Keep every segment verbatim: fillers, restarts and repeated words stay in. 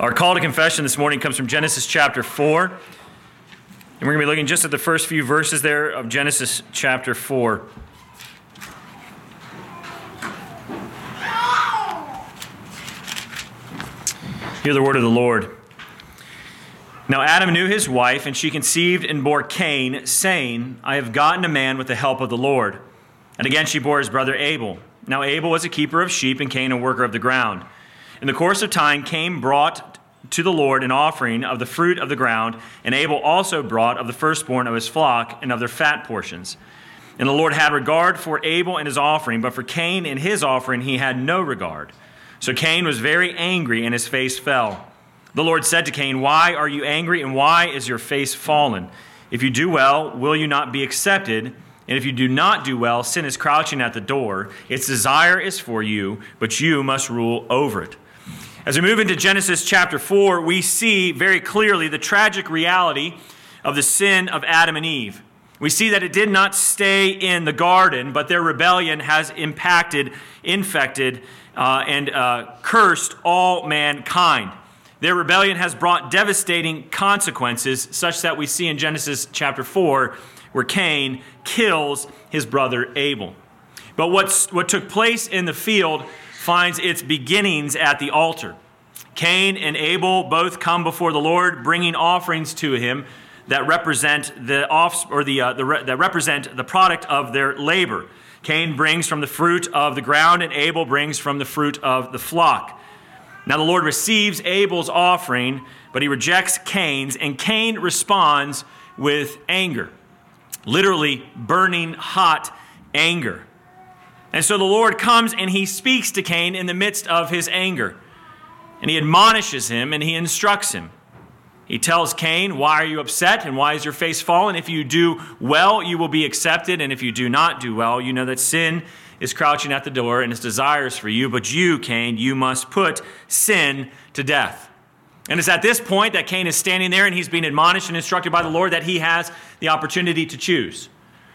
Our call to confession this morning comes from Genesis chapter four. And we're going to be looking just at the first few verses there of Genesis chapter four. Hear the word of the Lord. Now Adam knew his wife, and she conceived and bore Cain, saying, I have gotten a man with the help of the Lord. And again she bore his brother Abel. Now Abel was a keeper of sheep, and Cain a worker of the ground. In the course of time, Cain brought to the Lord an offering of the fruit of the ground, and Abel also brought of the firstborn of his flock and of their fat portions. And the Lord had regard for Abel and his offering, but for Cain and his offering he had no regard. So Cain was very angry, and his face fell. The Lord said to Cain, Why are you angry, and why is your face fallen? If you do well, will you not be accepted? And if you do not do well, sin is crouching at the door. Its desire is for you, but you must rule over it. As we move into Genesis chapter four, we see very clearly the tragic reality of the sin of Adam and Eve. We see that it did not stay in the garden, but their rebellion has impacted, infected, uh, and uh, cursed all mankind. Their rebellion has brought devastating consequences, such that we see in Genesis chapter four, where Cain kills his brother Abel. But what's, what took place in the field finds its beginnings at the altar. Cain and Abel both come before the Lord, bringing offerings to him that represent the off or the, uh, the re- that represent the product of their labor. Cain brings from the fruit of the ground, and Abel brings from the fruit of the flock. Now the Lord receives Abel's offering, but he rejects Cain's, and Cain responds with anger, literally burning hot anger. And so the Lord comes and he speaks to Cain in the midst of his anger. And he admonishes him and he instructs him. He tells Cain, why are you upset and why is your face fallen? If you do well, you will be accepted. And if you do not do well, you know that sin is crouching at the door and its desires for you. But you, Cain, you must put sin to death. And it's at this point that Cain is standing there and he's being admonished and instructed by the Lord that he has the opportunity to choose.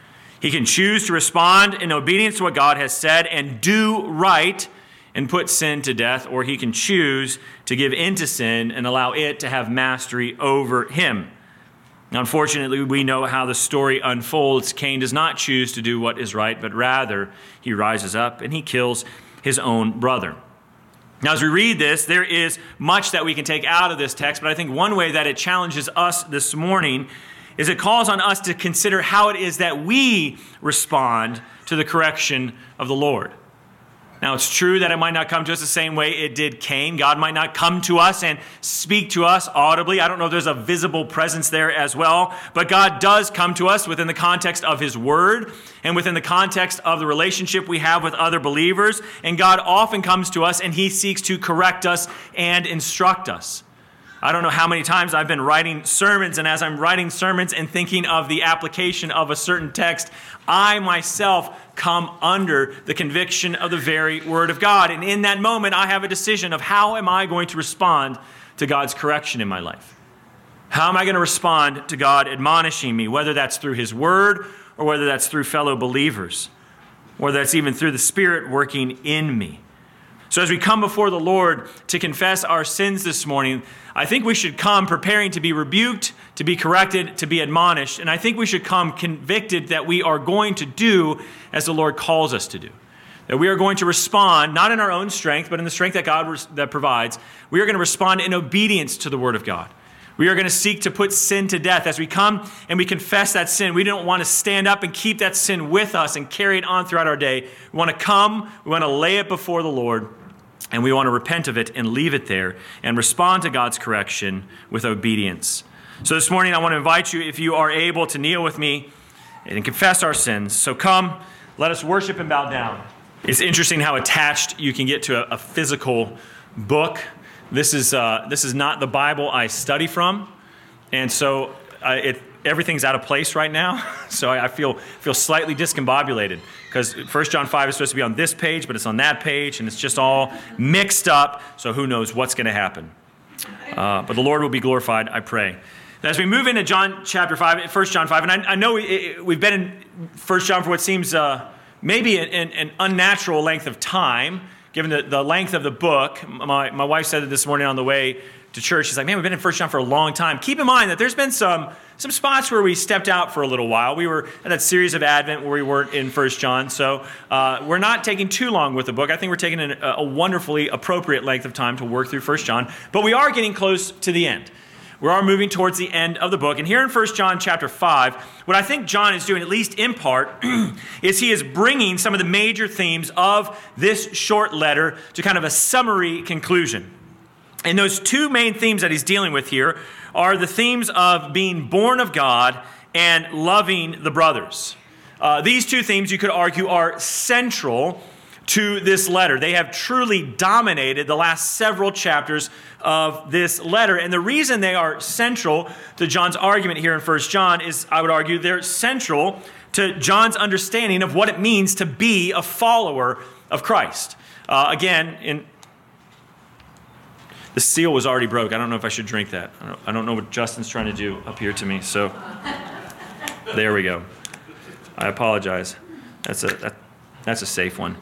He can choose to respond in obedience to what God has said and do right and put sin to death, or he can choose to give in to sin and allow it to have mastery over him. Now, unfortunately, we know how the story unfolds. Cain does not choose to do what is right, but rather he rises up and he kills his own brother. Now, as we read this, there is much that we can take out of this text, but I think one way that it challenges us this morning is it calls on us to consider how it is that we respond to the correction of the Lord. Now, it's true that it might not come to us the same way it did Cain. God might not come to us and speak to us audibly. I don't know if there's a visible presence there as well, but God does come to us within the context of his word and within the context of the relationship we have with other believers. And God often comes to us and he seeks to correct us and instruct us. I don't know how many times I've been writing sermons, and as I'm writing sermons and thinking of the application of a certain text, I myself come under the conviction of the very word of God. And in that moment, I have a decision of how am I going to respond to God's correction in my life? How am I going to respond to God admonishing me, whether that's through his word or whether that's through fellow believers, whether that's even through the Spirit working in me? So as we come before the Lord to confess our sins this morning, I think we should come preparing to be rebuked, to be corrected, to be admonished. And I think we should come convicted that we are going to do as the Lord calls us to do. That we are going to respond, not in our own strength, but in the strength that God res- that provides. We are going to respond in obedience to the word of God. We are going to seek to put sin to death. As we come and we confess that sin, we don't want to stand up and keep that sin with us and carry it on throughout our day. We want to come, we want to lay it before the Lord, and we want to repent of it and leave it there and respond to God's correction with obedience. So this morning I want to invite you, if you are able, to kneel with me and confess our sins. So come, let us worship and bow down. It's interesting how attached you can get to a, a physical book. This is uh, this is not the Bible I study from, and so uh, it everything's out of place right now. So I, I feel feel slightly discombobulated because First John five is supposed to be on this page, but it's on that page, and it's just all mixed up. So who knows what's going to happen? Uh, but the Lord will be glorified, I pray. As we move into John chapter five, First John five, and I, I know we, we've been in First John for what seems uh, maybe an, an unnatural length of time, given the, the length of the book. My, my wife said it this morning on the way to church. He's like, man, we've been in First John for a long time. Keep in mind that there's been some some spots where we stepped out for a little while. We were in that series of Advent where we weren't in First John. So uh, we're not taking too long with the book. I think we're taking a, a wonderfully appropriate length of time to work through First John. But we are getting close to the end. We are moving towards the end of the book. And here in First John chapter five, what I think John is doing, at least in part, is he is bringing some of the major themes of this short letter to kind of a summary conclusion. And those two main themes that he's dealing with here are the themes of being born of God and loving the brothers. Uh, these two themes, you could argue, are central to this letter. They have truly dominated the last several chapters of this letter. And the reason they are central to John's argument here in First John is, I would argue, they're central to John's understanding of what it means to be a follower of Christ. Uh, again, in the seal was already broke. I don't know if I should drink that. I don't, I don't know what Justin's trying to do up here to me. So there we go. I apologize. That's a that, that's a safe one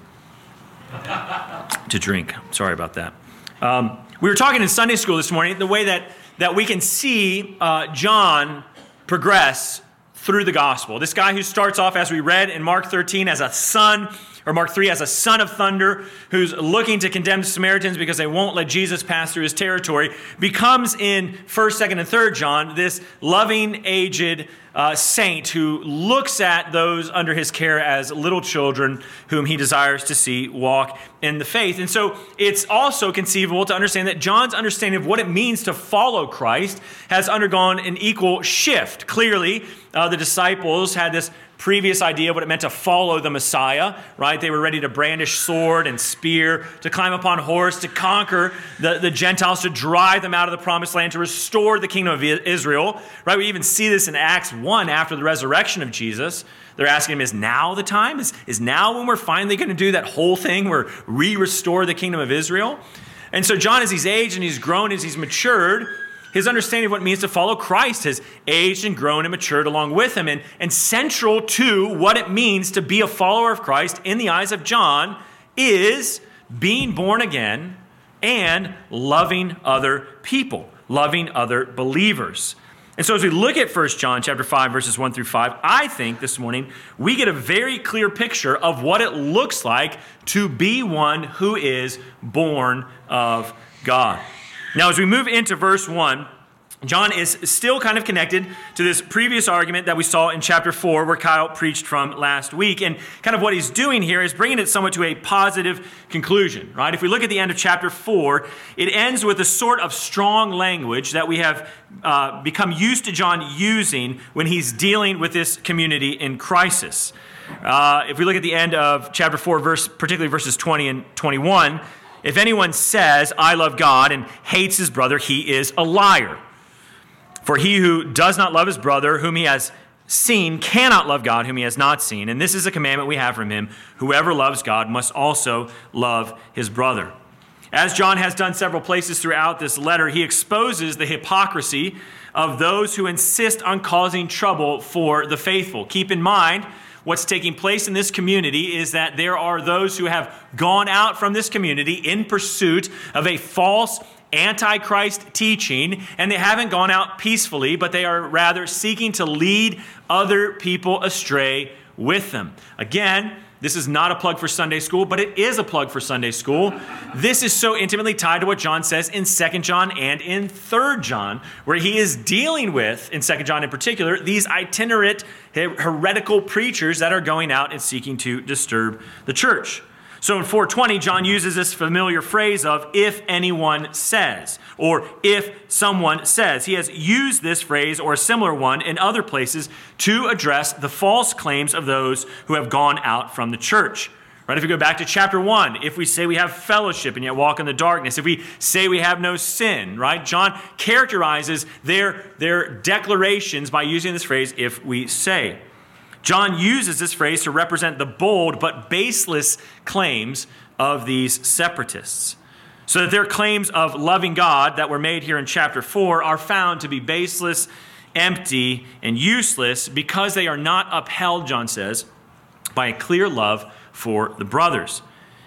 to drink. Sorry about that. Um, we were talking in Sunday school this morning the way that, that we can see uh, John progress through the gospel. This guy who starts off, as we read in Mark thirteen, as a son, or Mark three, as a son of thunder, who's looking to condemn Samaritans because they won't let Jesus pass through his territory, becomes in first, second, and third John this loving, aged uh, saint who looks at those under his care as little children whom he desires to see walk in the faith. And so it's also conceivable to understand that John's understanding of what it means to follow Christ has undergone an equal shift. Clearly, uh, the disciples had this previous idea of what it meant to follow the Messiah, right? They were ready to brandish sword and spear, to climb upon horse, to conquer the, the Gentiles, to drive them out of the promised land, to restore the kingdom of Israel, right? We even see this in Acts one after the resurrection of Jesus. They're asking him, is now the time? Is, is now when we're finally going to do that whole thing where we restore the kingdom of Israel? And so John, as he's aged and he's grown, as he's matured, his understanding of what it means to follow Christ has aged and grown and matured along with him. And, and central to what it means to be a follower of Christ in the eyes of John is being born again and loving other people, loving other believers. And so as we look at First John chapter five, verses one through five, I think this morning we get a very clear picture of what it looks like to be one who is born of God. Now, as we move into verse one, John is still kind of connected to this previous argument that we saw in chapter four, where Kyle preached from last week. And kind of what he's doing here is bringing it somewhat to a positive conclusion, right? If we look at the end of chapter four, it ends with a sort of strong language that we have uh, become used to John using when he's dealing with this community in crisis. Uh, if we look at the end of chapter four, verse, particularly verses twenty and twenty-one, if anyone says, I love God, and hates his brother, he is a liar. For he who does not love his brother, whom he has seen, cannot love God, whom he has not seen. And this is a commandment we have from him. Whoever loves God must also love his brother. As John has done several places throughout this letter, he exposes the hypocrisy of those who insist on causing trouble for the faithful. Keep in mind, what's taking place in this community is that there are those who have gone out from this community in pursuit of a false Antichrist teaching, and they haven't gone out peacefully, but they are rather seeking to lead other people astray with them. Again, this is not a plug for Sunday school, but it is a plug for Sunday school. This is so intimately tied to what John says in Second John and in Third John, where he is dealing with, in Second John in particular, these itinerant heretical preachers that are going out and seeking to disturb the church. So in four twenty, John uses this familiar phrase of if anyone says, or if someone says. He has used this phrase or a similar one in other places to address the false claims of those who have gone out from the church. Right? If we go back to chapter one, if we say we have fellowship and yet walk in the darkness, if we say we have no sin, right? John characterizes their, their declarations by using this phrase, if we say. John uses this phrase to represent the bold but baseless claims of these separatists, so that their claims of loving God that were made here in chapter four are found to be baseless, empty, and useless because they are not upheld, John says, by a clear love for the brothers.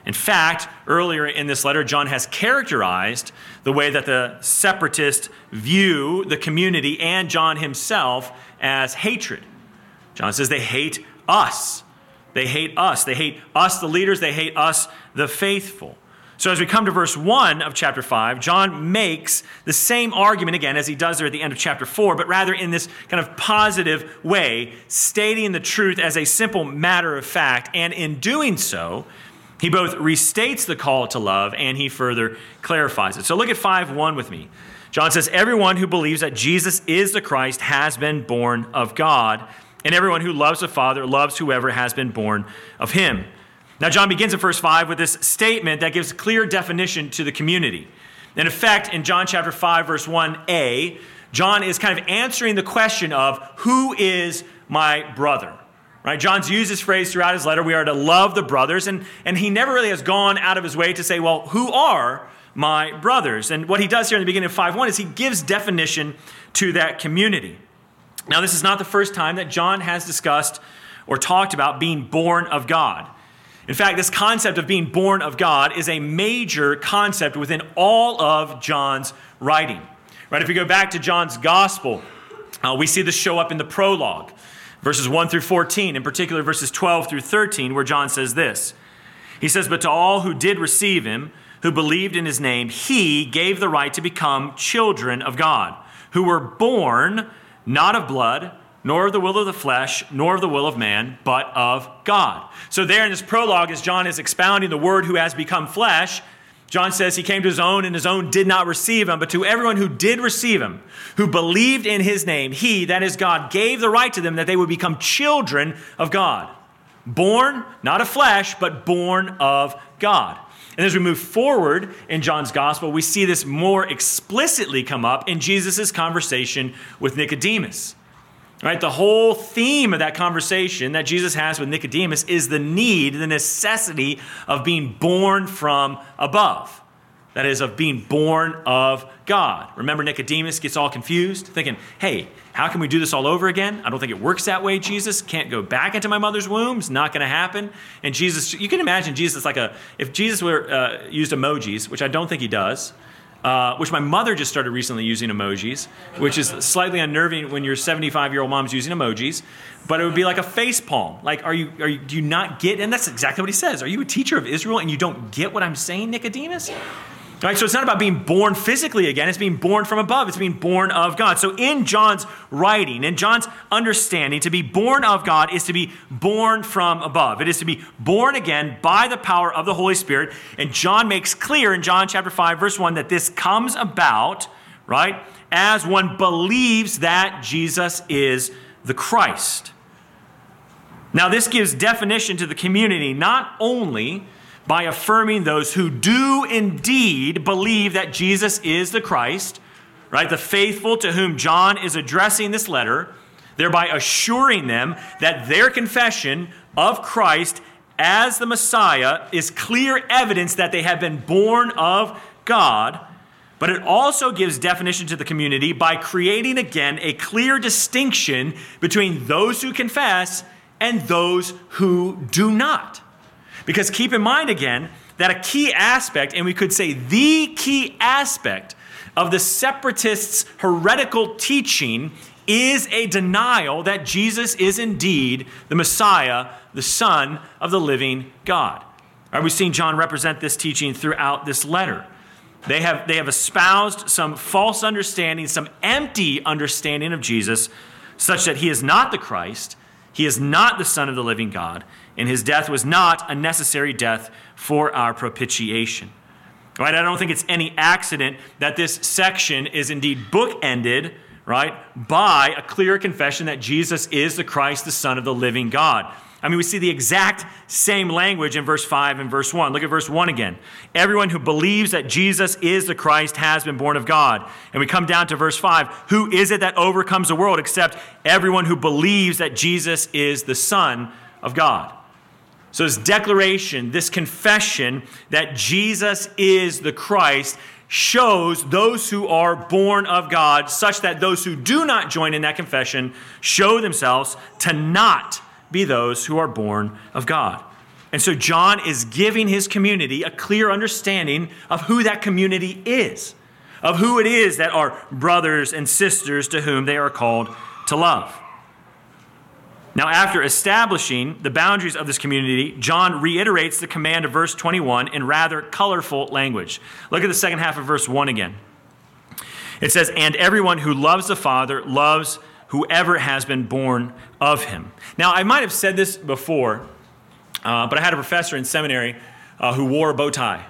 In fact, earlier in this letter, John has characterized the way that the separatists view the community and John himself as hatred. John says they hate us. They hate us. They hate us, the leaders. They hate us, the faithful. So as we come to verse one of chapter five, John makes the same argument again as he does there at the end of chapter four, but rather in this kind of positive way, stating the truth as a simple matter of fact. And in doing so, he both restates the call to love and he further clarifies it. So look at five one with me. John says, everyone who believes that Jesus is the Christ has been born of God, and everyone who loves the Father loves whoever has been born of him. Now, John begins in verse five with this statement that gives clear definition to the community. In effect, in John chapter five, verse one a, John is kind of answering the question of who is my brother? Right? John's used this phrase throughout his letter. We are to love the brothers. And, and he never really has gone out of his way to say, well, who are my brothers? And what he does here in the beginning of five one is he gives definition to that community. Now, this is not the first time that John has discussed or talked about being born of God. In fact, this concept of being born of God is a major concept within all of John's writing. Right? If we go back to John's gospel, uh, we see this show up in the prologue, verses one through fourteen, in particular verses twelve through thirteen, where John says this. He says, but to all who did receive him, who believed in his name, he gave the right to become children of God, who were born not of blood, nor of the will of the flesh, nor of the will of man, but of God. So there in this prologue, as John is expounding the word who has become flesh, John says he came to his own and his own did not receive him. But to everyone who did receive him, who believed in his name, he, that is God, gave the right to them that they would become children of God. Born, not of flesh, but born of God. And as we move forward in John's gospel, we see this more explicitly come up in Jesus' conversation with Nicodemus. Right? The whole theme of that conversation that Jesus has with Nicodemus is the need, the necessity of being born from above. That is, of being born of God. Remember, Nicodemus gets all confused, thinking, hey, how can we do this all over again? I don't think it works that way, Jesus. Can't go back into my mother's womb. It's not going to happen. And Jesus, you can imagine Jesus like a, if Jesus were uh, used emojis, which I don't think he does, Uh, which my mother just started recently using emojis, which is slightly unnerving when your seventy-five-year-old mom's using emojis. But it would be like a face palm. Like, are you, are you, do you not get, and that's exactly what he says. Are you a teacher of Israel and you don't get what I'm saying, Nicodemus? All right, so it's not about being born physically again. It's being born from above. It's being born of God. So in John's writing, in John's understanding, to be born of God is to be born from above. It is to be born again by the power of the Holy Spirit. And John makes clear in John chapter five, verse one, that this comes about, right, as one believes that Jesus is the Christ. Now, this gives definition to the community not only by affirming those who do indeed believe that Jesus is the Christ, right? The faithful to whom John is addressing this letter, thereby assuring them that their confession of Christ as the Messiah is clear evidence that they have been born of God. But it also gives definition to the community by creating again a clear distinction between those who confess and those who do not. Because keep in mind again that a key aspect, and we could say the key aspect of the separatists' heretical teaching is a denial that Jesus is indeed the Messiah, the Son of the living God. All right, we've seen John represent this teaching throughout this letter. They have, they have espoused some false understanding, some empty understanding of Jesus, such that he is not the Christ, he is not the Son of the living God, and his death was not a necessary death for our propitiation. Right? I don't think it's any accident that this section is indeed bookended, right, by a clear confession that Jesus is the Christ, the Son of the living God. I mean, we see the exact same language in verse five and verse one. Look at verse one again. Everyone who believes that Jesus is the Christ has been born of God. And we come down to verse five. Who is it that overcomes the world except everyone who believes that Jesus is the Son of God? So this declaration, this confession that Jesus is the Christ shows those who are born of God, such that those who do not join in that confession show themselves to not be those who are born of God. And so John is giving his community a clear understanding of who that community is, of who it is that are brothers and sisters to whom they are called to love. Now, after establishing the boundaries of this community, John reiterates the command of verse twenty-one in rather colorful language. Look at the second half of verse one again. It says, "And everyone who loves the Father loves whoever has been born of him." Now, I might have said this before, uh, but I had a professor in seminary uh, who wore a bow tie.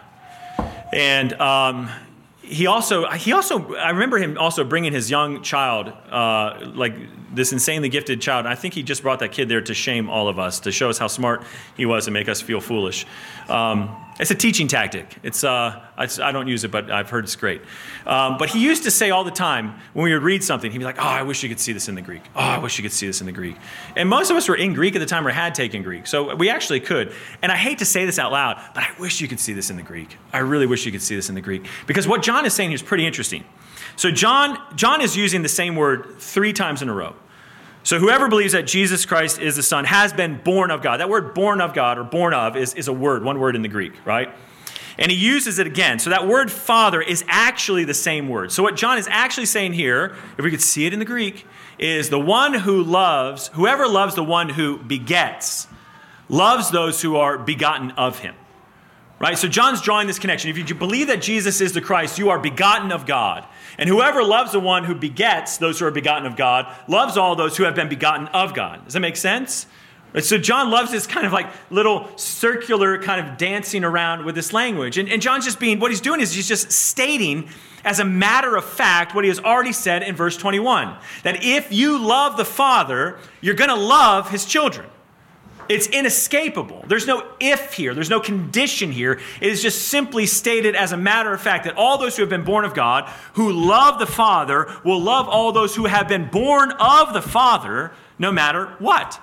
And um, he also, he also, I remember him also bringing his young child, uh, like this insanely gifted child. I think he just brought that kid there to shame all of us, to show us how smart he was and make us feel foolish. Um, it's a teaching tactic. It's uh, I, I don't use it, but I've heard it's great. Um, but he used to say all the time when we would read something, he'd be like, "Oh, I wish you could see this in the Greek. Oh, I wish you could see this in the Greek." And most of us were in Greek at the time or had taken Greek, so we actually could. And I hate to say this out loud, but I wish you could see this in the Greek. I really wish you could see this in the Greek. Because what John is saying here is pretty interesting. So John, John is using the same word three times in a row. So whoever believes that Jesus Christ is the Son has been born of God. That word born of God or born of is, is a word, one word in the Greek, right? And he uses it again. So that word Father is actually the same word. So what John is actually saying here, if we could see it in the Greek, is the one who loves, whoever loves the one who begets, loves those who are begotten of him. Right? So John's drawing this connection. If you believe that Jesus is the Christ, you are begotten of God. And whoever loves the one who begets those who are begotten of God, loves all those who have been begotten of God. Does that make sense? Right? So John loves this kind of like little circular kind of dancing around with this language. And, and John's just being, what he's doing is he's just stating as a matter of fact what he has already said in verse twenty-one. That if you love the Father, you're going to love his children. It's inescapable. There's no if here. There's no condition here. It is just simply stated as a matter of fact that all those who have been born of God, who love the Father, will love all those who have been born of the Father, no matter what.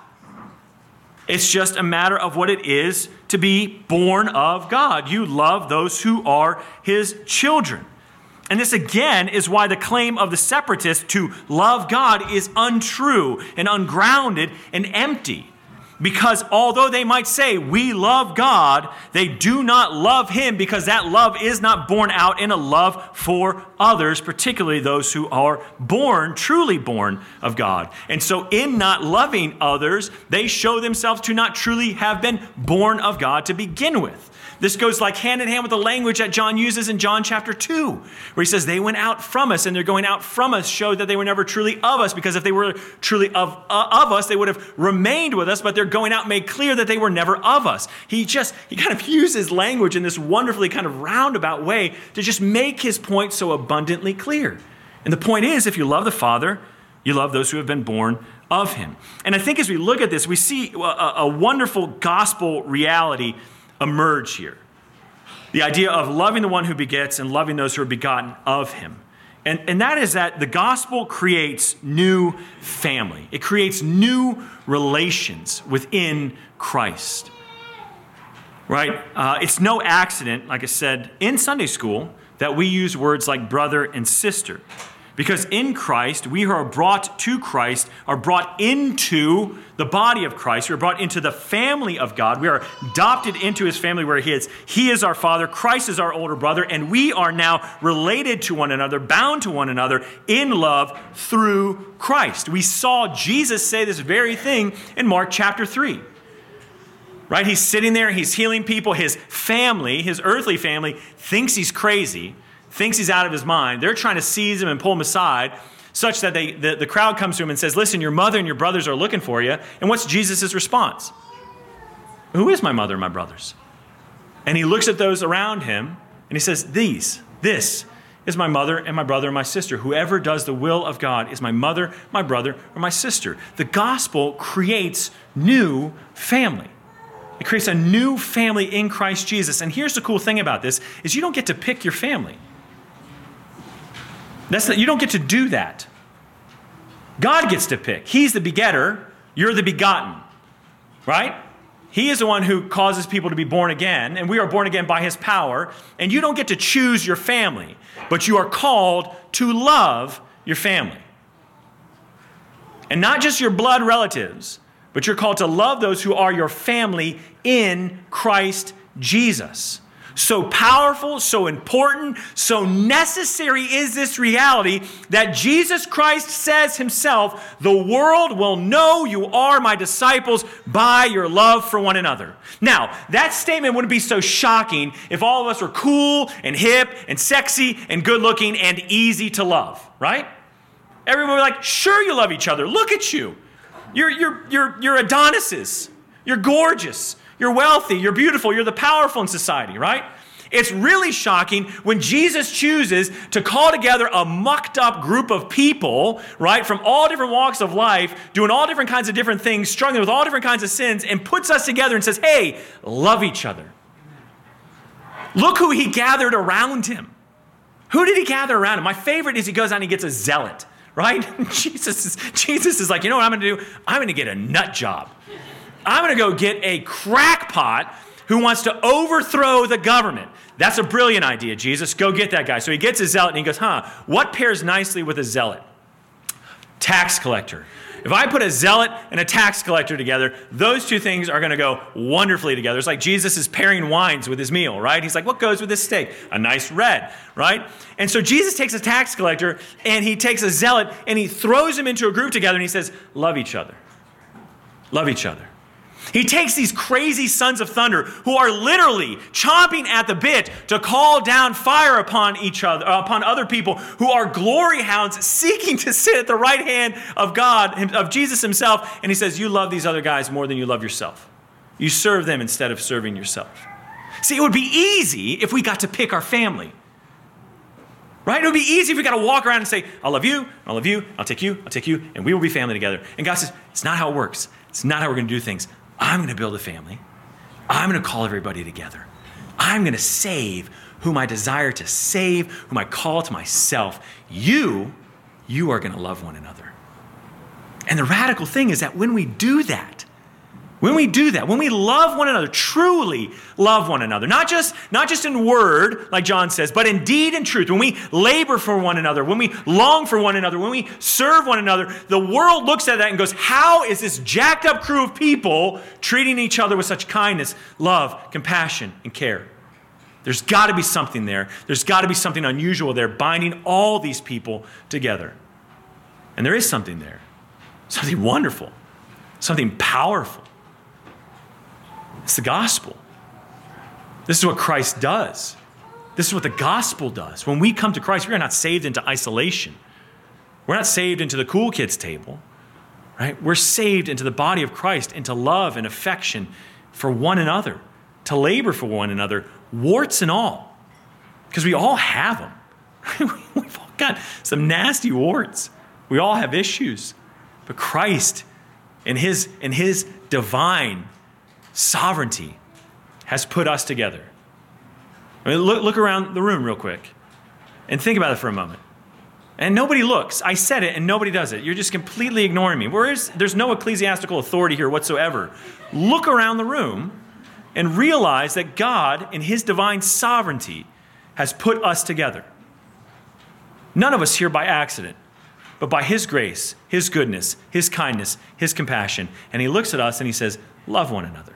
It's just a matter of what it is to be born of God. You love those who are his children. And this again is why the claim of the separatists to love God is untrue and ungrounded and empty. Because although they might say, we love God, they do not love him because that love is not born out in a love for others, particularly those who are born, truly born of God. And so in not loving others, they show themselves to not truly have been born of God to begin with. This goes like hand in hand with the language that John uses in John chapter two, where he says they went out from us, and they're going out from us showed that they were never truly of us, because if they were truly of, uh, of us, they would have remained with us, but their going out made clear that they were never of us. He just, he kind of uses language in this wonderfully kind of roundabout way to just make his point so abundantly clear. And the point is, if you love the Father, you love those who have been born of him. And I think as we look at this, we see a, a wonderful gospel reality emerge here. The idea of loving the one who begets and loving those who are begotten of him. And, and that is that the gospel creates new family. It creates new relations within Christ. Right? Uh, it's no accident, like I said, in Sunday school, that we use words like brother and sister. Because in Christ, we who are brought to Christ are brought into the body of Christ. We are brought into the family of God. We are adopted into his family where he is. He is our Father. Christ is our older brother. And we are now related to one another, bound to one another in love through Christ. We saw Jesus say this very thing in Mark chapter three. Right? He's sitting there. He's healing people. His family, his earthly family, thinks he's crazy. Thinks he's out of his mind. They're trying to seize him and pull him aside such that they, the, the crowd comes to him and says, listen, your mother and your brothers are looking for you. And what's Jesus' response? Who is my mother and my brothers? And he looks at those around him and he says, these, this is my mother and my brother and my sister. Whoever does the will of God is my mother, my brother, or my sister. The gospel creates new family. It creates a new family in Christ Jesus. And here's the cool thing about this is you don't get to pick your family. That's not, you don't get to do that. God gets to pick. He's the begetter. You're the begotten. Right? He is the one who causes people to be born again, and we are born again by his power. And you don't get to choose your family, but you are called to love your family. And not just your blood relatives, but you're called to love those who are your family in Christ Jesus. So powerful, so important, so necessary is this reality that Jesus Christ says himself, the world will know you are my disciples by your love for one another. Now, that statement wouldn't be so shocking if all of us were cool and hip and sexy and good looking and easy to love, right? Everyone would be like, sure you love each other. Look at you. You're, you're, you're, you're Adonises. You're gorgeous. You're wealthy, you're beautiful, you're the powerful in society, right? It's really shocking when Jesus chooses to call together a mucked up group of people, right, from all different walks of life, doing all different kinds of different things, struggling with all different kinds of sins, and puts us together and says, hey, love each other. Look who he gathered around him. Who did he gather around him? My favorite is he goes out and he gets a zealot, right? Jesus is, Jesus is like, you know what I'm going to do? I'm going to get a nut job. I'm going to go get a crackpot who wants to overthrow the government. That's a brilliant idea, Jesus. Go get that guy. So he gets a zealot and he goes, huh, what pairs nicely with a zealot? Tax collector. If I put a zealot and a tax collector together, those two things are going to go wonderfully together. It's like Jesus is pairing wines with his meal, right? He's like, what goes with this steak? A nice red, right? And so Jesus takes a tax collector and he takes a zealot and he throws them into a group together and he says, love each other. Love each other. He takes these crazy sons of thunder who are literally chomping at the bit to call down fire upon each other, uh, upon other people who are glory hounds seeking to sit at the right hand of God, of Jesus himself. And he says, you love these other guys more than you love yourself. You serve them instead of serving yourself. See, it would be easy if we got to pick our family. Right? It would be easy if we got to walk around and say, I love you, I love you, I'll take you, I'll take you, and we will be family together. And God says, it's not how it works. It's not how we're going to do things. I'm going to build a family. I'm going to call everybody together. I'm going to save whom I desire to save, whom I call to myself. You, you are going to love one another. And the radical thing is that when we do that, when we do that, when we love one another, truly love one another, not just, not just in word, like John says, but in deed and truth, when we labor for one another, when we long for one another, when we serve one another, the world looks at that and goes, how is this jacked up crew of people treating each other with such kindness, love, compassion, and care? There's got to be something there. There's got to be something unusual there, binding all these people together. And there is something there, something wonderful, something powerful. It's the gospel. This is what Christ does. This is what the gospel does. When we come to Christ, we are not saved into isolation. We're not saved into the cool kids table, right? We're saved into the body of Christ, into love and affection for one another, to labor for one another, warts and all, because we all have them. We've all got some nasty warts. We all have issues. But Christ, in his, in his divine sovereignty, has put us together. I mean, look, look around the room real quick and think about it for a moment. And nobody looks. I said it and nobody does it. You're just completely ignoring me. Whereas there's no ecclesiastical authority here whatsoever. Look around the room and realize that God, in his divine sovereignty, has put us together. None of us here by accident, but by his grace, his goodness, his kindness, his compassion. And he looks at us and he says, love one another.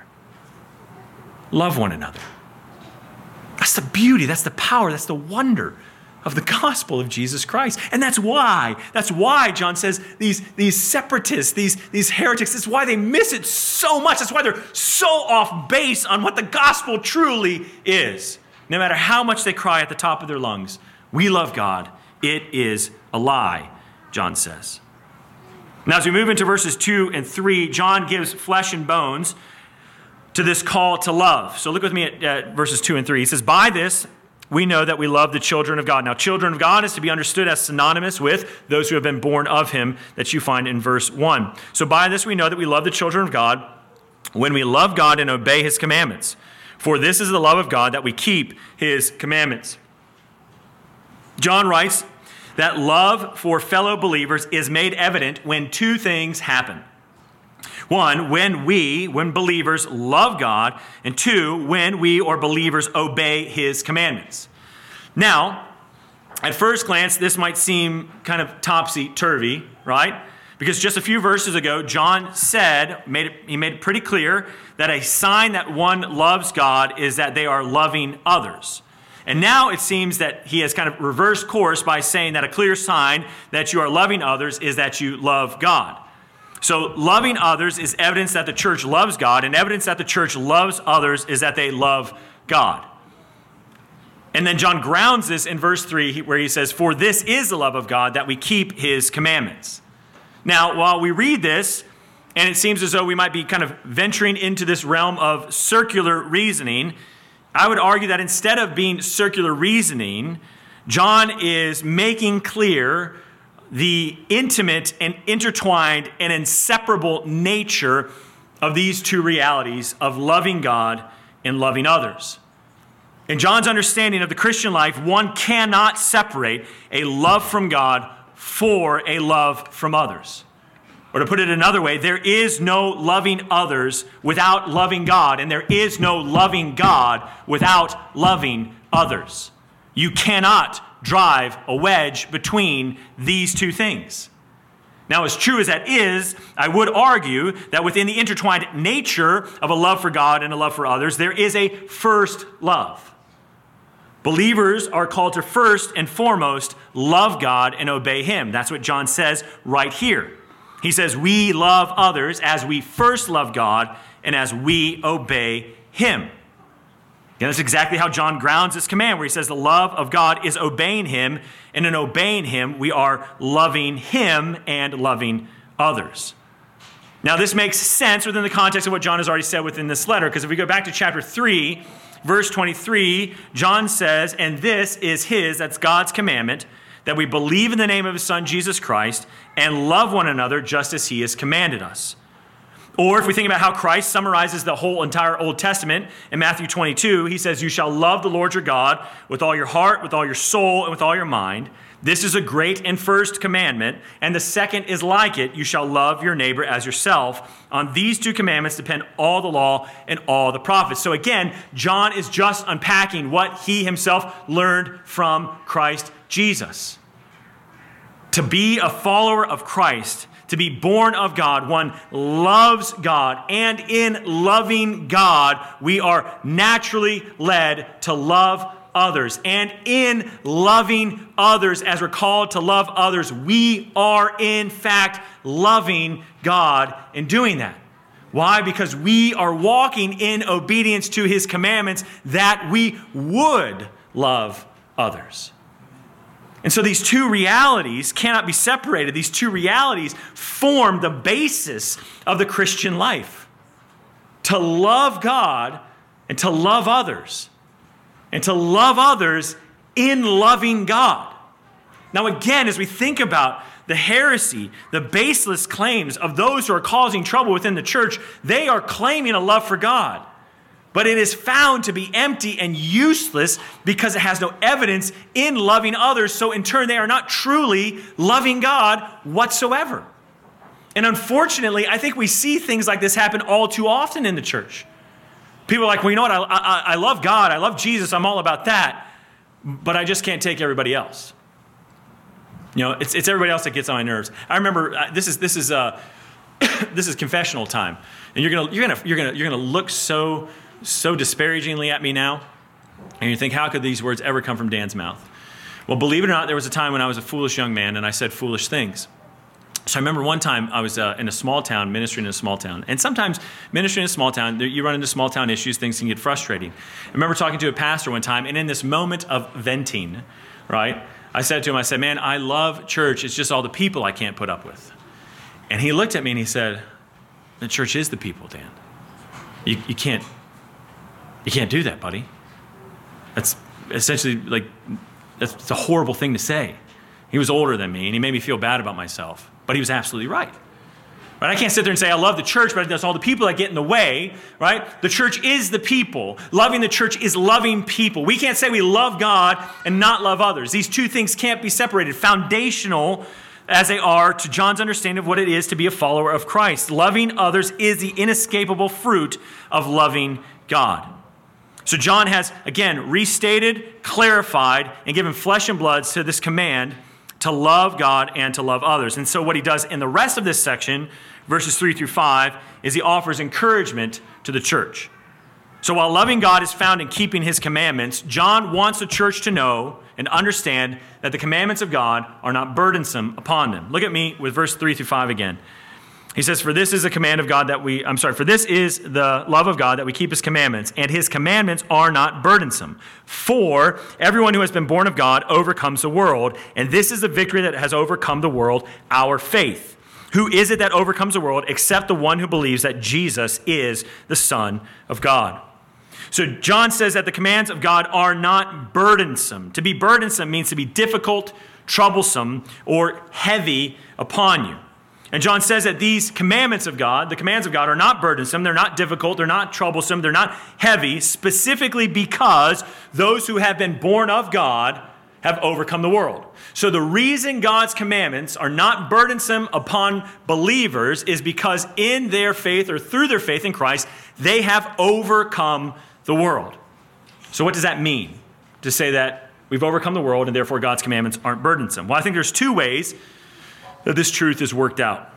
Love one another. That's the beauty, that's the power, that's the wonder of the gospel of Jesus Christ. And that's why, that's why John says these, these separatists, these, these heretics, that's why they miss it so much. That's why they're so off base on what the gospel truly is. No matter how much they cry at the top of their lungs, we love God. It is a lie, John says. Now, as we move into verses two and three, John gives flesh and bones to this call to love. So look with me at, at verses two and three. He says, by this we know that we love the children of God. Now, children of God is to be understood as synonymous with those who have been born of him that you find in verse one. So by this we know that we love the children of God when we love God and obey his commandments. For this is the love of God, that we keep his commandments. John writes that love for fellow believers is made evident when two things happen. One, when we, when believers, love God. And two, when we or believers obey his commandments. Now, at first glance, this might seem kind of topsy-turvy, right? Because just a few verses ago, John said, made it, he made it pretty clear that a sign that one loves God is that they are loving others. And now it seems that he has kind of reversed course by saying that a clear sign that you are loving others is that you love God. So loving others is evidence that the church loves God, and evidence that the church loves others is that they love God. And then John grounds this in verse three where he says, "For this is the love of God, that we keep his commandments." Now, while we read this, and it seems as though we might be kind of venturing into this realm of circular reasoning, I would argue that instead of being circular reasoning, John is making clear the intimate and intertwined and inseparable nature of these two realities of loving God and loving others. In John's understanding of the Christian life, one cannot separate a love from God for a love from others. Or to put it another way, there is no loving others without loving God, and there is no loving God without loving others. You cannot drive a wedge between these two things. Now, as true as that is, I would argue that within the intertwined nature of a love for God and a love for others, there is a first love. Believers are called to first and foremost love God and obey him. That's what John says right here. He says, we love others as we first love God and as we obey him. And that's exactly how John grounds this command, where he says the love of God is obeying him, and in obeying him, we are loving him and loving others. Now, this makes sense within the context of what John has already said within this letter, because if we go back to chapter three, verse twenty-three, John says, "And this is his," that's God's commandment, "that we believe in the name of his Son, Jesus Christ, and love one another just as he has commanded us." Or if we think about how Christ summarizes the whole entire Old Testament in Matthew twenty-two, he says, "You shall love the Lord your God with all your heart, with all your soul, and with all your mind. This is a great and first commandment, and the second is like it. You shall love your neighbor as yourself. On these two commandments depend all the law and all the prophets." So again, John is just unpacking what he himself learned from Christ Jesus. To be a follower of Christ, to be born of God, one loves God, and in loving God, we are naturally led to love others. And in loving others, as we're called to love others, we are in fact loving God in doing that. Why? Because we are walking in obedience to his commandments that we would love others. And so these two realities cannot be separated. These two realities form the basis of the Christian life. To love God and to love others. And to love others in loving God. Now again, as we think about the heresy, the baseless claims of those who are causing trouble within the church, they are claiming a love for God. But it is found to be empty and useless because it has no evidence in loving others. So in turn, they are not truly loving God whatsoever. And unfortunately, I think we see things like this happen all too often in the church. People are like, well, you know what? I, I, I love God. I love Jesus. I'm all about that. But I just can't take everybody else. You know, it's it's everybody else that gets on my nerves. I remember uh, this is this is uh, this is confessional time, and you're gonna you're gonna you're gonna you're gonna look so so disparagingly at me now, and you think, how could these words ever come from Dan's mouth? Well, believe it or not, there was a time when I was a foolish young man, and I said foolish things. So I remember one time I was uh, in a small town, ministering in a small town. And sometimes ministering in a small town, you run into small town issues, things can get frustrating. I remember talking to a pastor one time, and in this moment of venting, right, I said to him, I said, man, I love church. It's just all the people I can't put up with. And he looked at me and he said, the church is the people, Dan. You, you can't, you can't do that, buddy. That's essentially like, that's, that's a horrible thing to say. He was older than me, and he made me feel bad about myself. But he was absolutely right. Right? I can't sit there and say, I love the church, but that's all the people that get in the way, right? The church is the people. Loving the church is loving people. We can't say we love God and not love others. These two things can't be separated. Foundational as they are to John's understanding of what it is to be a follower of Christ. Loving others is the inescapable fruit of loving God. So John has, again, restated, clarified, and given flesh and blood to this command to love God and to love others. And so what he does in the rest of this section, verses three through five, is he offers encouragement to the church. So while loving God is found in keeping his commandments, John wants the church to know and understand that the commandments of God are not burdensome upon them. Look at me with verse three through five again. He says, for this is the command of God that we, I'm sorry, for this is the love of God that we keep his commandments, and his commandments are not burdensome. For everyone who has been born of God overcomes the world, and this is the victory that has overcome the world, our faith. Who is it that overcomes the world except the one who believes that Jesus is the Son of God? So John says that the commands of God are not burdensome. To be burdensome means to be difficult, troublesome, or heavy upon you. And John says that these commandments of God, the commands of God, are not burdensome, they're not difficult, they're not troublesome, they're not heavy, specifically because those who have been born of God have overcome the world. So the reason God's commandments are not burdensome upon believers is because in their faith or through their faith in Christ, they have overcome the world. So what does that mean to say that we've overcome the world and therefore God's commandments aren't burdensome? Well, I think there's two ways that this truth is worked out.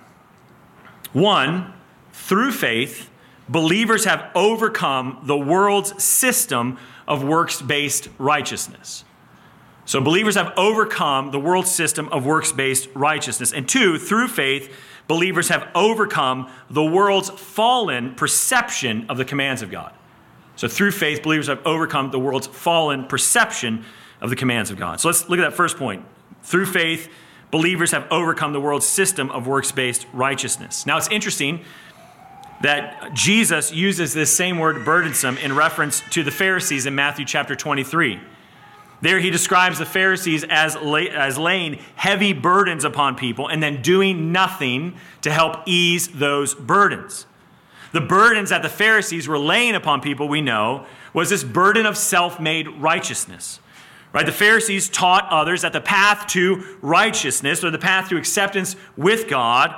One, through faith, believers have overcome the world's system of works-based righteousness. So believers have overcome the world's system of works-based righteousness. And two, through faith, believers have overcome the world's fallen perception of the commands of God. So through faith, believers have overcome the world's fallen perception of the commands of God. So let's look at that first point. Through faith, believers have overcome the world's system of works-based righteousness. Now, it's interesting that Jesus uses this same word burdensome in reference to the Pharisees in Matthew chapter twenty-three. There he describes the Pharisees as, lay, as laying heavy burdens upon people and then doing nothing to help ease those burdens. The burdens that the Pharisees were laying upon people, we know, was this burden of self-made righteousness. Right? The Pharisees taught others that the path to righteousness or the path to acceptance with God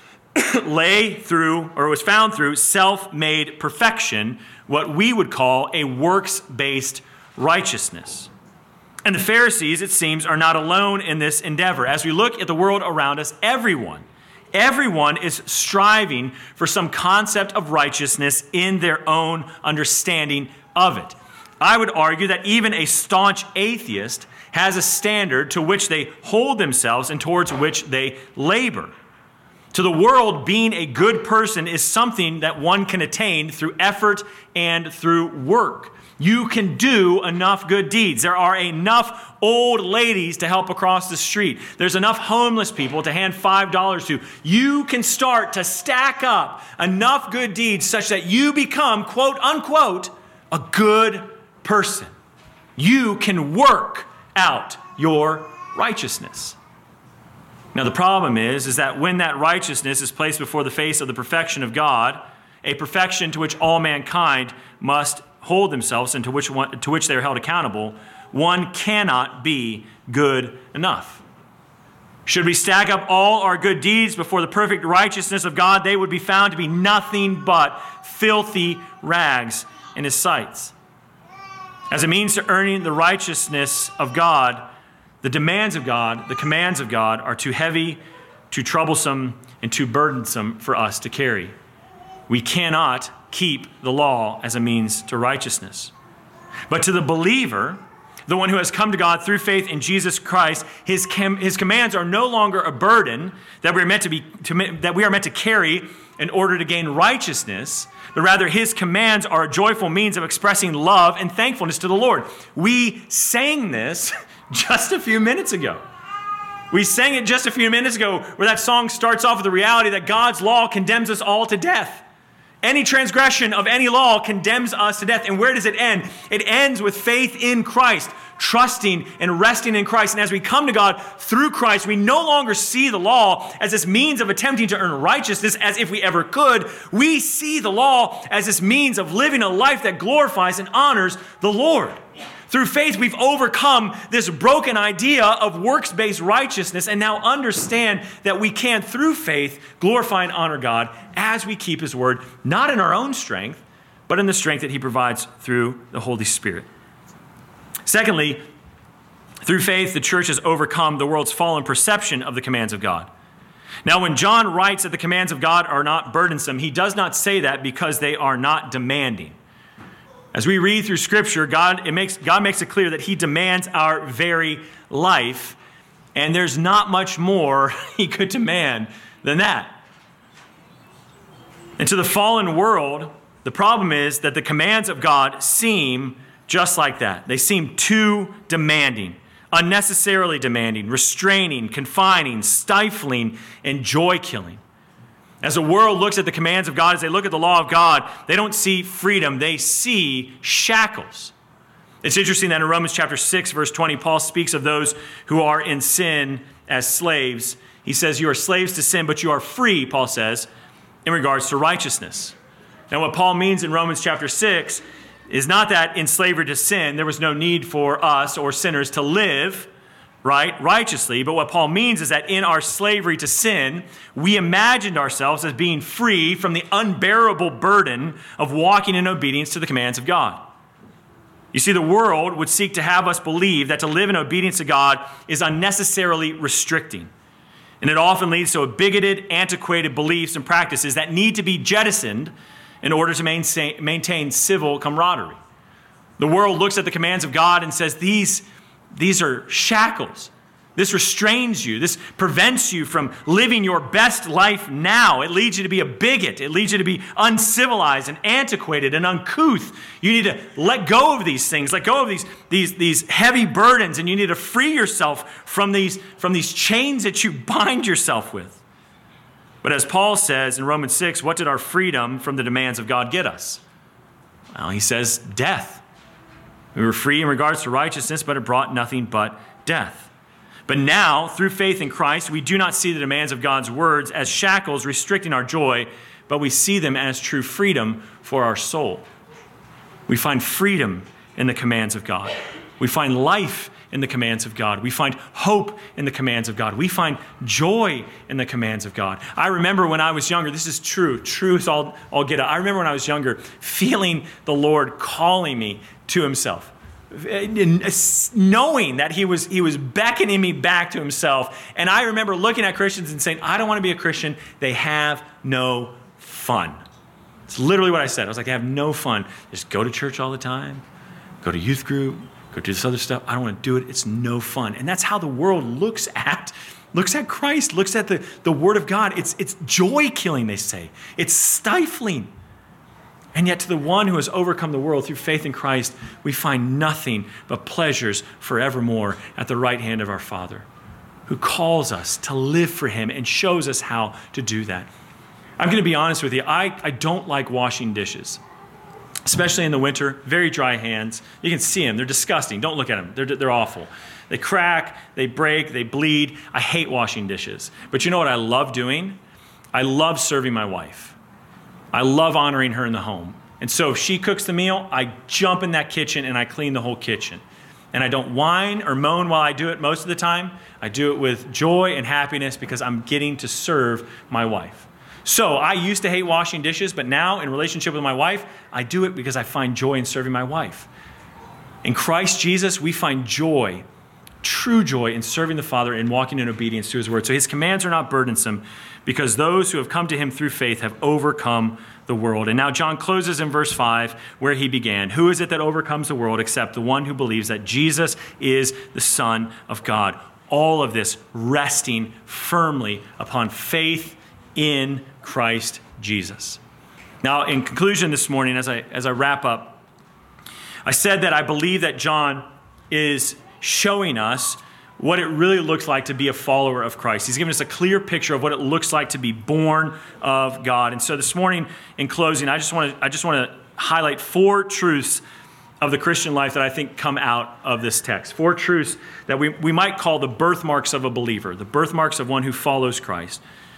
lay through or was found through self-made perfection, what we would call a works-based righteousness. And the Pharisees, it seems, are not alone in this endeavor. As we look at the world around us, everyone, everyone is striving for some concept of righteousness in their own understanding of it. I would argue that even a staunch atheist has a standard to which they hold themselves and towards which they labor. To the world, being a good person is something that one can attain through effort and through work. You can do enough good deeds. There are enough old ladies to help across the street. There's enough homeless people to hand five dollars to. You can start to stack up enough good deeds such that you become, quote unquote, a good person. You can work out your righteousness. Now the problem is, is that when that righteousness is placed before the face of the perfection of God, a perfection to which all mankind must hold themselves and to which one, to which they are held accountable, one cannot be good enough. Should we stack up all our good deeds before the perfect righteousness of God, they would be found to be nothing but filthy rags in his sight. As a means to earning the righteousness of God, the demands of God, the commands of God are too heavy, too troublesome, and too burdensome for us to carry. We cannot keep the law as a means to righteousness. But to the believer, the one who has come to God through faith in Jesus Christ, his, com- his commands are no longer a burden that we are meant to be to, that we are meant to carry in order to gain righteousness, but rather his commands are a joyful means of expressing love and thankfulness to the Lord. We sang this just a few minutes ago. We sang it just a few minutes ago where that song starts off with the reality that God's law condemns us all to death. Any transgression of any law condemns us to death. And where does it end? It ends with faith in Christ, trusting and resting in Christ. And as we come to God through Christ, we no longer see the law as this means of attempting to earn righteousness as if we ever could. We see the law as this means of living a life that glorifies and honors the Lord. Through faith, we've overcome this broken idea of works-based righteousness and now understand that we can, through faith, glorify and honor God as we keep his word, not in our own strength, but in the strength that he provides through the Holy Spirit. Secondly, Through faith, the church has overcome the world's fallen perception of the commands of God. Now, when John writes that the commands of God are not burdensome, he does not say that because they are not demanding. As we read through Scripture, God, it makes, God makes it clear that he demands our very life, and there's not much more he could demand than that. And to the fallen world, the problem is that the commands of God seem just like that. They seem too demanding, unnecessarily demanding, restraining, confining, stifling, and joy-killing. As the world looks at the commands of God, as they look at the law of God, they don't see freedom, they see shackles. It's interesting that in Romans chapter six, verse twenty, Paul speaks of those who are in sin as slaves. He says, you are slaves to sin, but you are free, Paul says, in regards to righteousness. Now, what Paul means in Romans chapter six is not that in slavery to sin, there was no need for us or sinners to live, right, righteously. But what Paul means is that in our slavery to sin, we imagined ourselves as being free from the unbearable burden of walking in obedience to the commands of God. You see, the world would seek to have us believe that to live in obedience to God is unnecessarily restricting. And it often leads to bigoted, antiquated beliefs and practices that need to be jettisoned in order to maintain civil camaraderie. The world looks at the commands of God and says, these, these are shackles. This restrains you. This prevents you from living your best life now. It leads you to be a bigot. It leads you to be uncivilized and antiquated and uncouth. You need to let go of these things, let go of these, these, these heavy burdens, and you need to free yourself from these, from these chains that you bind yourself with. But as Paul says in Romans six, what did our freedom from the demands of God get us? Well, he says death. We were free in regards to righteousness, but it brought nothing but death. But now, through faith in Christ, we do not see the demands of God's words as shackles restricting our joy, but we see them as true freedom for our soul. We find freedom in the commands of God. We find life in the commands of God. We find hope in the commands of God. We find joy in the commands of God. I remember when I was younger, this is true, truth I'll, I'll get. I remember when I was younger, feeling the Lord calling me to himself. Knowing that he was, he was beckoning me back to himself. And I remember looking at Christians and saying, I don't want to be a Christian. They have no fun. It's literally what I said. I was like, they have no fun. Just go to church all the time, go to youth group, go do this other stuff. I don't want to do it. It's no fun. And that's how the world looks at looks at Christ, looks at the, the Word of God. It's, it's joy-killing, they say. It's stifling. And yet to the one who has overcome the world through faith in Christ, we find nothing but pleasures forevermore at the right hand of our Father, who calls us to live for him and shows us how to do that. I'm going to be honest with you. I, I don't like washing dishes, especially in the winter. Very dry hands. You can see them. They're disgusting. Don't look at them. They're, they're awful. They crack, they break, they bleed. I hate washing dishes. But you know what I love doing? I love serving my wife. I love honoring her in the home. And so if she cooks the meal, I jump in that kitchen and I clean the whole kitchen. And I don't whine or moan while I do it most of the time. I do it with joy and happiness because I'm getting to serve my wife. So I used to hate washing dishes, but now in relationship with my wife, I do it because I find joy in serving my wife. In Christ Jesus, we find joy, true joy in serving the Father and walking in obedience to his word. So his commands are not burdensome, because those who have come to him through faith have overcome the world. And now John closes in verse five where he began. Who is it that overcomes the world except the one who believes that Jesus is the Son of God? All of this resting firmly upon faith in Christ Jesus. Now, in conclusion this morning, as I, as I wrap up, I said that I believe that John is showing us what it really looks like to be a follower of Christ. He's given us a clear picture of what it looks like to be born of God. And so this morning, in closing, I just want to I just want to highlight four truths of the Christian life that I think come out of this text. Four truths that we, we might call the birthmarks of a believer, the birthmarks of one who follows Christ.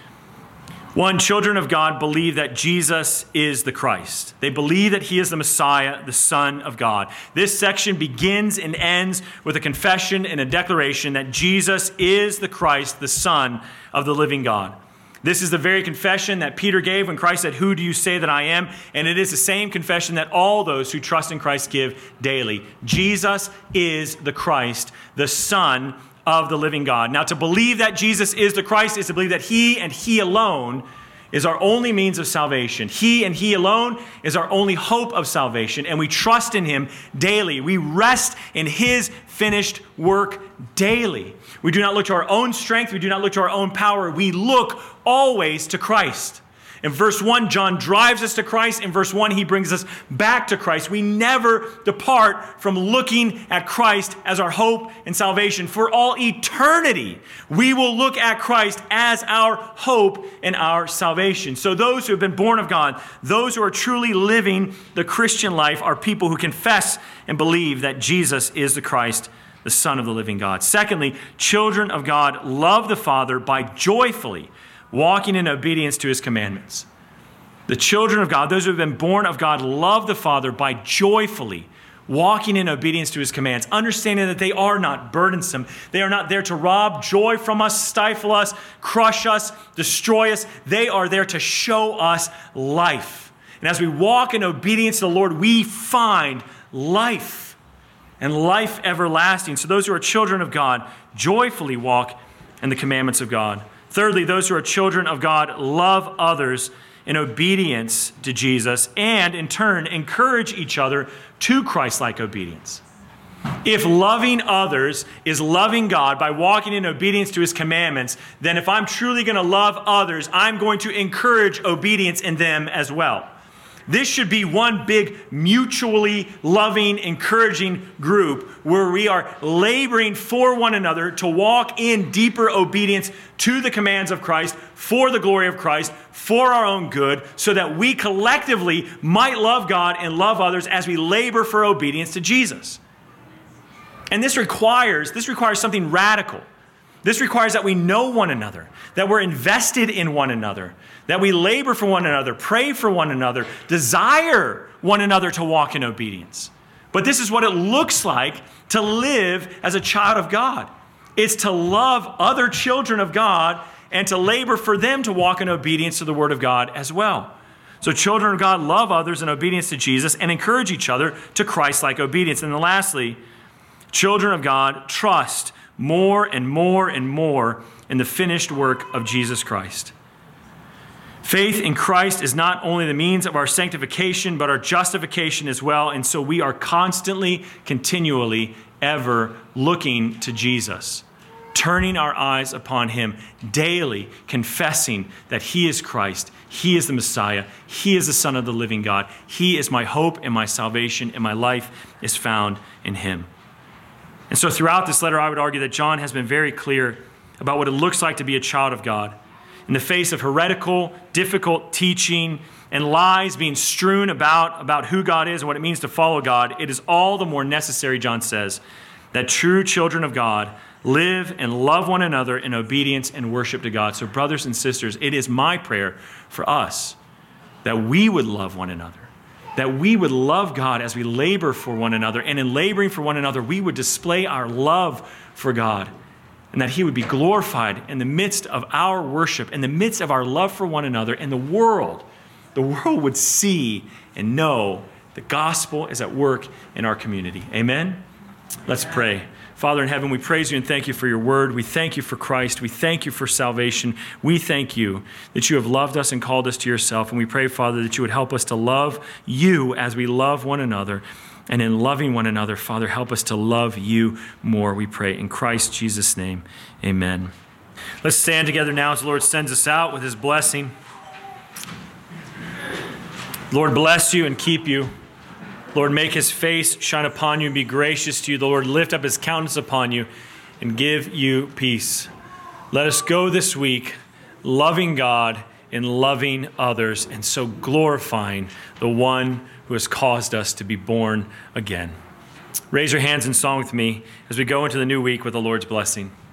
One, children of God believe that Jesus is the Christ. They believe that he is the Messiah, the Son of God. This section begins and ends with a confession and a declaration that Jesus is the Christ, the Son of the living God. This is the very confession that Peter gave when Christ said, "Who do you say that I am?" And it is the same confession that all those who trust in Christ give daily. Jesus is the Christ, the Son of the living God. Now, to believe that Jesus is the Christ is to believe that he and he alone is our only means of salvation. He and he alone is our only hope of salvation, and we trust in him daily. We rest in his finished work daily. We do not look to our own strength. We do not look to our own power. We look always to Christ. In verse one, John drives us to Christ. In verse one, he brings us back to Christ. We never depart from looking at Christ as our hope and salvation. For all eternity, we will look at Christ as our hope and our salvation. So those who have been born of God, those who are truly living the Christian life, are people who confess and believe that Jesus is the Christ, the Son of the living God. Secondly, children of God love the Father by joyfully walking in obedience to his commandments. The children of God, those who have been born of God, love the Father by joyfully walking in obedience to his commands, understanding that they are not burdensome. They are not there to rob joy from us, stifle us, crush us, destroy us. They are there to show us life. And as we walk in obedience to the Lord, we find life and life everlasting. So those who are children of God joyfully walk in the commandments of God. Thirdly, those who are children of God love others in obedience to Jesus and, in turn, encourage each other to Christ-like obedience. If loving others is loving God by walking in obedience to his commandments, then if I'm truly going to love others, I'm going to encourage obedience in them as well. This should be one big mutually loving, encouraging group where we are laboring for one another to walk in deeper obedience to the commands of Christ, for the glory of Christ, for our own good, so that we collectively might love God and love others as we labor for obedience to Jesus. And this requires, this requires something radical. This requires that we know one another, that we're invested in one another, that we labor for one another, pray for one another, desire one another to walk in obedience. But this is what it looks like to live as a child of God. It's to love other children of God and to labor for them to walk in obedience to the Word of God as well. So children of God love others in obedience to Jesus and encourage each other to Christ-like obedience. And then lastly, children of God trust more and more and more in the finished work of Jesus Christ. Faith in Christ is not only the means of our sanctification, but our justification as well. And so we are constantly, continually, ever looking to Jesus, turning our eyes upon him daily, confessing that he is Christ, he is the Messiah, he is the Son of the living God, he is my hope and my salvation, and my life is found in him. And so throughout this letter, I would argue that John has been very clear about what it looks like to be a child of God. In the face of heretical, difficult teaching and lies being strewn about, about who God is and what it means to follow God, it is all the more necessary, John says, that true children of God live and love one another in obedience and worship to God. So brothers and sisters, it is my prayer for us that we would love one another, that we would love God as we labor for one another. And in laboring for one another, we would display our love for God, and that he would be glorified in the midst of our worship, in the midst of our love for one another. And the world, the world would see and know the gospel is at work in our community. Amen? Let's pray. Father in heaven, we praise you and thank you for your word. We thank you for Christ. We thank you for salvation. We thank you that you have loved us and called us to yourself. And we pray, Father, that you would help us to love you as we love one another. And in loving one another, Father, help us to love you more, we pray. In Christ Jesus' name, amen. Let's stand together now as the Lord sends us out with his blessing. Lord, bless you and keep you. Lord, make his face shine upon you and be gracious to you. The Lord lift up his countenance upon you and give you peace. Let us go this week loving God and loving others, and so glorifying the one who has caused us to be born again. Raise your hands in song with me as we go into the new week with the Lord's blessing.